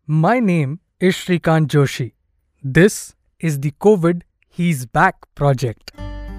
My name is Shrikant Joshi. This is the COVID He's Back project.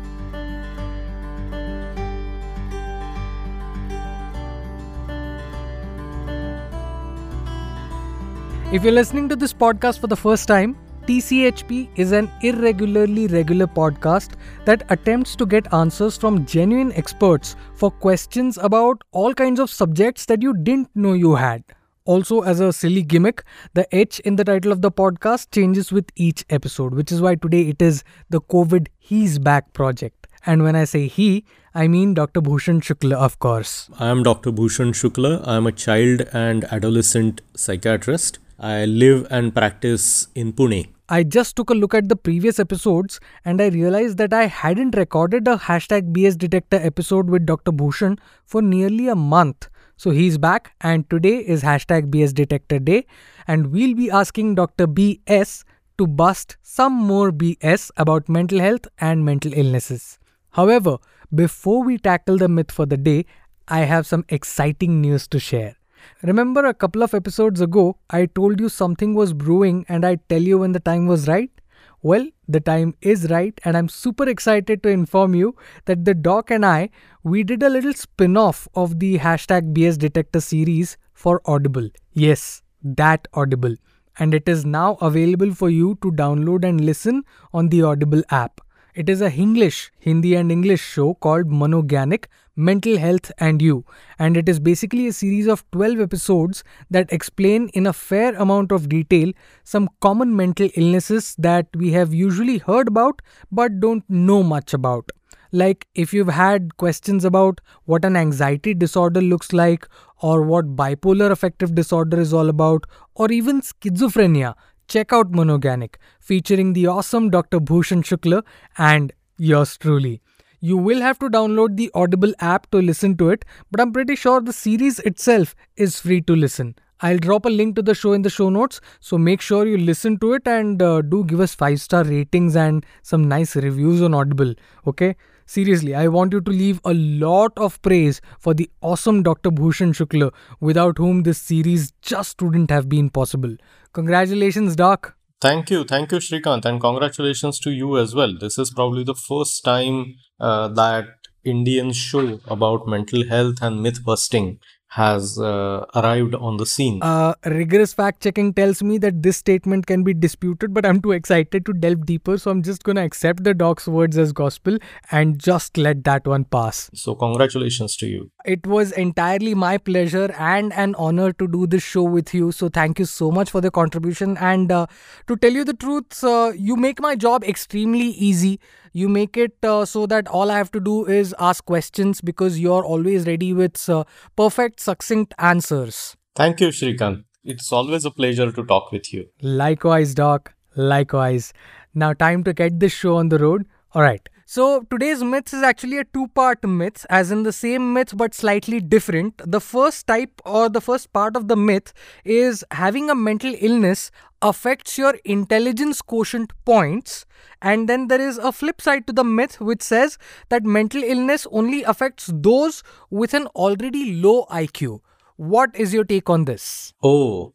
If you're listening to this podcast for the first time, TCHP is an irregularly regular podcast that attempts to get answers from genuine experts for questions about all kinds of subjects that you didn't know you had. Also, as a silly gimmick, the H in the title of the podcast changes with each episode, which is why today it is the COVID He's Back project. And when I say he, I mean Dr. Bhushan Shukla, of course. I am Dr. Bhushan Shukla. I am a child and adolescent psychiatrist. I live and practice in Pune. I just took a look at the previous episodes and I realized that I hadn't recorded a #BS Detector episode with Dr. Bhushan for nearly a month. So he's back and today is #BS Detector Day and we'll be asking Dr. BS to bust some more BS about mental health and mental illnesses. However, before we tackle the myth for the day, I have some exciting news to share. Remember a couple of episodes ago, I told you something was brewing and I'd tell you when the time was right? Well, the time is right and I'm super excited to inform you that the doc and we did a little spin-off of the #BS Detector series for Audible. Yes, that Audible. And it is now available for you to download and listen on the Audible app. It is a Hindi and English show called Manogyanik, Mental Health and You. And it is basically a series of 12 episodes that explain in a fair amount of detail some common mental illnesses that we have usually heard about but don't know much about. Like if you've had questions about what an anxiety disorder looks like or what bipolar affective disorder is all about or even schizophrenia, check out Manogyanik, featuring the awesome Dr. Bhushan Shukla and yours truly. You will have to download the Audible app to listen to it, but I'm pretty sure the series itself is free to listen. I'll drop a link to the show in the show notes, so make sure you listen to it and do give us 5-star ratings and some nice reviews on Audible, okay? Seriously, I want you to leave a lot of praise for the awesome Dr. Bhushan Shukla, without whom this series just wouldn't have been possible. Congratulations, Doc. Thank you, Shrikant, and congratulations to you as well. This is probably the first time that Indian show about mental health and myth busting has arrived on the scene. Rigorous fact checking tells me that this statement can be disputed, but I'm too excited to delve deeper, so I'm just gonna accept the doc's words as gospel and just let that one pass. So congratulations to you. It was entirely my pleasure and an honor to do this show with you, so thank you so much for the contribution. And to tell you the truth, you make my job extremely easy. You make it so that all I have to do is ask questions because you're always ready with perfect, succinct answers. Thank you, Shrikant. It's always a pleasure to talk with you. Likewise, Doc. Likewise. Now time to get this show on the road. Alright. So today's myth is actually a two-part myth, as in the same myth but slightly different. The first type or the first part of the myth is having a mental illness affects your intelligence quotient points, and then there is a flip side to the myth which says that mental illness only affects those with an already low IQ. What is your take on this? So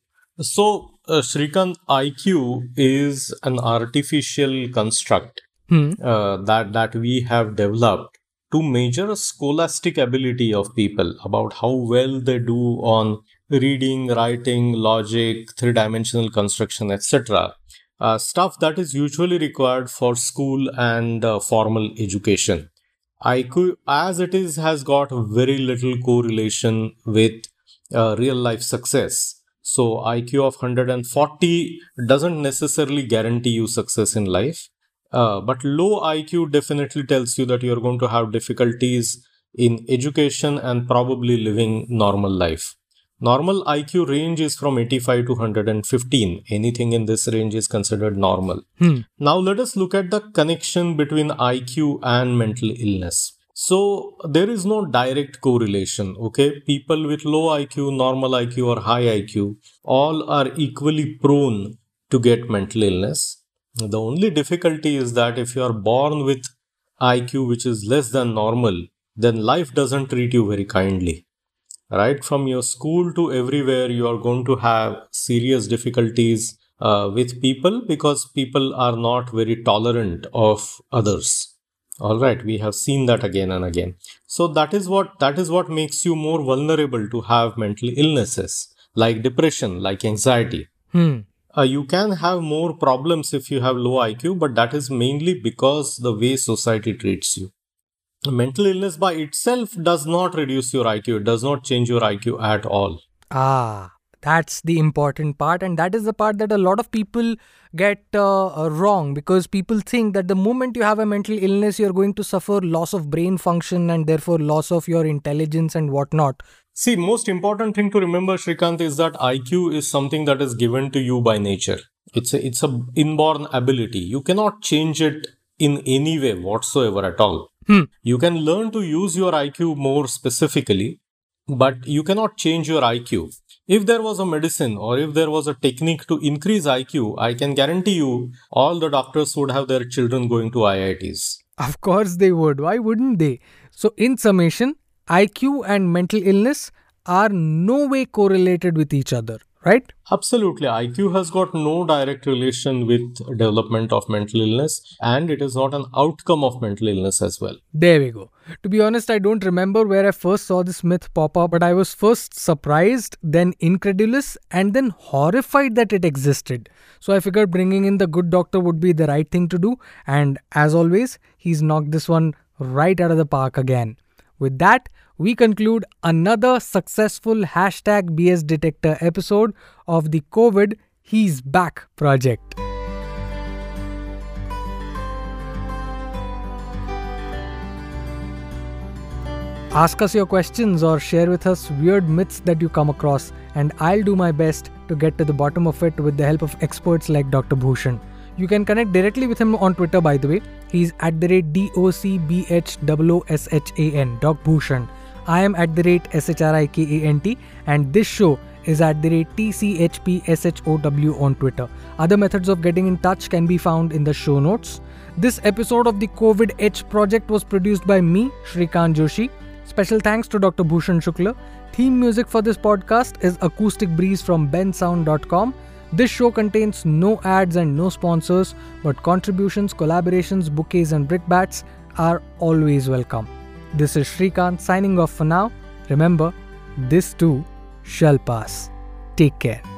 Shrikant, IQ is an artificial construct that we have developed to measure scholastic ability of people, about how well they do on reading, writing, logic, three-dimensional construction, etc. Stuff that is usually required for school and formal education. IQ, as it is, has got very little correlation with real life success. So IQ of 140 doesn't necessarily guarantee you success in life. But low IQ definitely tells you that you're going to have difficulties in education and probably living normal life. Normal IQ range is from 85 to 115. Anything in this range is considered normal. Now let us look at the connection between IQ and mental illness. So there is no direct correlation, okay? People with low IQ, normal IQ or high IQ all are equally prone to get mental illness. The only difficulty is that if you are born with IQ which is less than normal, then life doesn't treat you very kindly. Right from your school to everywhere, you are going to have serious difficulties with people because people are not very tolerant of others. All right, we have seen that again and again. So that is what makes you more vulnerable to have mental illnesses like depression, like anxiety. You can have more problems if you have low IQ, but that is mainly because the way society treats you. Mental illness by itself does not reduce your IQ, it does not change your IQ at all. That's the important part, and that is the part that a lot of people get wrong, because people think that the moment you have a mental illness, you're going to suffer loss of brain function and therefore loss of your intelligence and whatnot. See, most important thing to remember, Shrikant, is that IQ is something that is given to you by nature. It's a inborn ability. You cannot change it in any way whatsoever at all. You can learn to use your IQ more specifically, but you cannot change your IQ. If there was a medicine or if there was a technique to increase IQ, I can guarantee you all the doctors would have their children going to IITs. Of course they would. Why wouldn't they? So, in summation, IQ and mental illness are no way correlated with each other, right? Absolutely. IQ has got no direct relation with development of mental illness, and it is not an outcome of mental illness as well. There we go. To be honest, I don't remember where I first saw this myth pop up, but I was first surprised, then incredulous, and then horrified that it existed. So I figured bringing in the good doctor would be the right thing to do, and as always, he's knocked this one right out of the park again. With that, we conclude another successful hashtag BS Detector episode of the COVID He's Back project. Ask us your questions or share with us weird myths that you come across, and I'll do my best to get to the bottom of it with the help of experts like Dr. Bhushan. You can connect directly with him on Twitter, by the way. He's @DOCBHOOSHAN, Doc Bhushan. I am @SHRIKANT, and this show is @TCHPSHOW on Twitter. Other methods of getting in touch can be found in the show notes. This episode of the COVID H project was produced by me, Shrikant Joshi. Special thanks to Dr. Bhushan Shukla. Theme music for this podcast is Acoustic Breeze from bensound.com. This show contains no ads and no sponsors, but contributions, collaborations, bouquets and brickbats are always welcome. This is Shrikant signing off for now. Remember, this too shall pass. Take care.